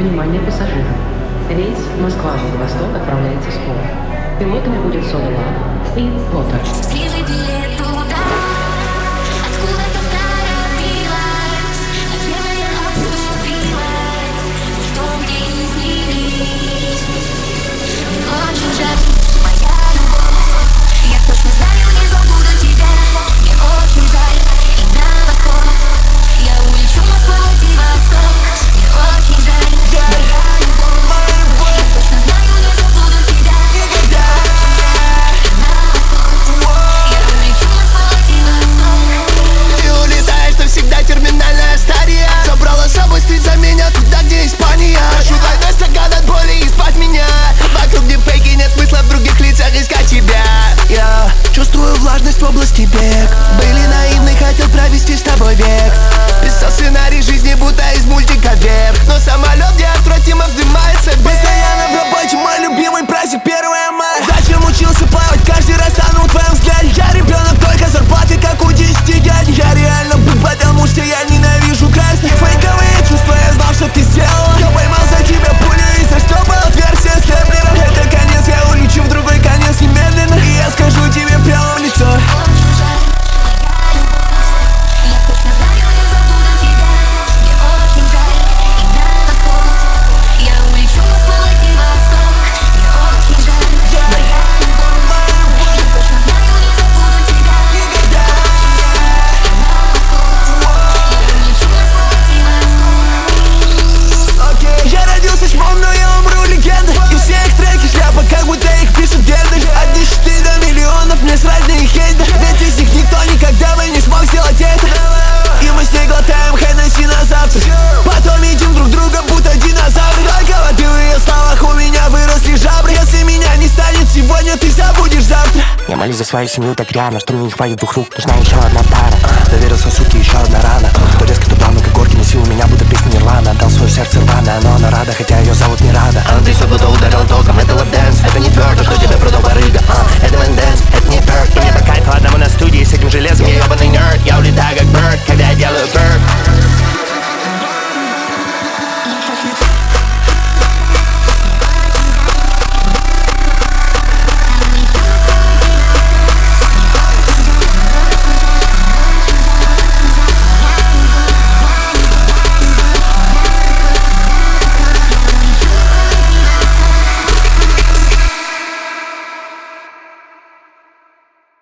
Внимание пассажирам! Рейс Москва-Владивосток отправляется скоро. Пилотами будет Soda Love и Water. Свежий билет туда, откуда-то торопилась, где я отступилась, что мне изменить. Очень жаль, моя любовь, я точно знаю, не забуду тебя. Мне очень жаль, и на восход я улечу Москва-Владивосток. Мне очень жаль, моя любовь, я точно знаю, не забуду тебя. Никогда. Всегда терминальная стадия. Собрала с собой стрит, за меня туда, где Испания. Прошу двойной стакан от боли и спать меня. Вокруг дипфейки, нет смысла в других лицах искать тебя. Я чувствую влажность в области век. Были наивны, хотел провести с тобой век. Писал сценарий жизни, будто из мультика вверх. Но самолет неотвратимо вздымается вверх. Постоянно в работе, мой любимый праздник 1 мая. Зачем учился плавать, каждый раз тонул в твоем взгляде. Я ребенок, только зарплаты, как у 10 дядь. Я реально был, потому что я ненавижу красных. Фейковые чувства, я знал, что ты сделала. Я поймал за тебя пулю и заштопал отверстие степлером. Это конец, я улечу в другой конец немедленно. И я скажу тебе прямо в лицо. Очень жаль, моя любовь, я точно знаю, не забуду тебя. Мне очень жаль, и на восход я улечу Москва-Владивосток. Мне очень жаль, моя любовь, я точно знаю, не забуду тебя. Никогда. И на восход я улечу Москва-Владивосток. Окей, я родился чмом, но я умру легендой. И все их треки шляпа, как будто их пишут дерды. От 10 до миллионов мне срать на их хейта. Ведь из них никто никогда бы не смог сделать это. И мы с ней глотаем Хеннесси на завтрак. Потом едим друг друга, будто динозавры. Только воды в ее словах у меня выросли жабры. Если меня не станет сегодня, ты забудешь завтра. Я молюсь за свою семью так рьяно, что мне не хватит 2 рук. Нужна еще одна пара. Доверился, суки, еще одна